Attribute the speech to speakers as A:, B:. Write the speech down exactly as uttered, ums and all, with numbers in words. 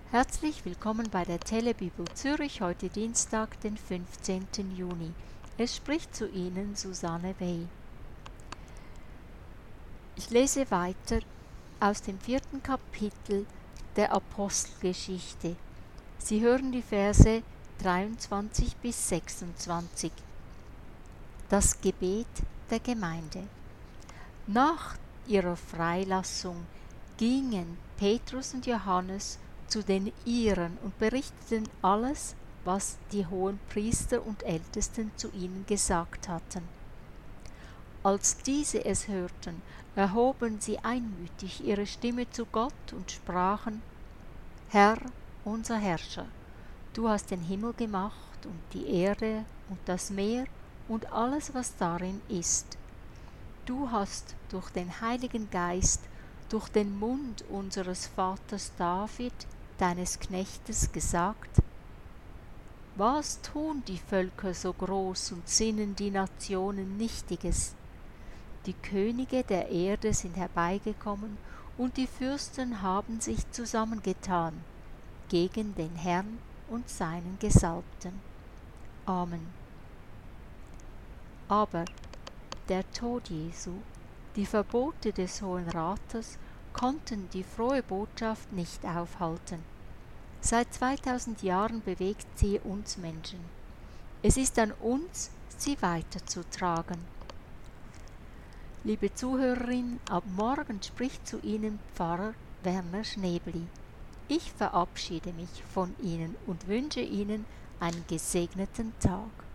A: Herzlich willkommen bei der Telebibel Zürich, heute Dienstag, den fünfzehnten Juni. Es spricht zu Ihnen Susanne Wey. Ich lese weiter aus dem vierten Kapitel der Apostelgeschichte. Sie hören die Verse dreiundzwanzig bis sechsundzwanzig. Das Gebet der Gemeinde. Nach ihrer Freilassung gingen Petrus und Johannes zu den Iren und berichteten alles, was die hohen Priester und Ältesten zu ihnen gesagt hatten. Als diese es hörten, erhoben sie einmütig ihre Stimme zu Gott und sprachen: Herr, unser Herrscher, du hast den Himmel gemacht und die Erde und das Meer und alles, was darin ist. Du hast durch den Heiligen Geist, durch den Mund unseres Vaters David, deines Knechtes, gesagt: Was tun die Völker so groß und sinnen die Nationen Nichtiges? Die Könige der Erde sind herbeigekommen und die Fürsten haben sich zusammengetan gegen den Herrn und seinen Gesalbten. Amen. Aber der Tod Jesu, die Verbote des Hohen Rates konnten die frohe Botschaft nicht aufhalten. Seit zweitausend Jahren bewegt sie uns Menschen. Es ist an uns, sie weiterzutragen. Liebe Zuhörerin, ab morgen spricht zu Ihnen Pfarrer Werner Schnebli. Ich verabschiede mich von Ihnen und wünsche Ihnen einen gesegneten Tag.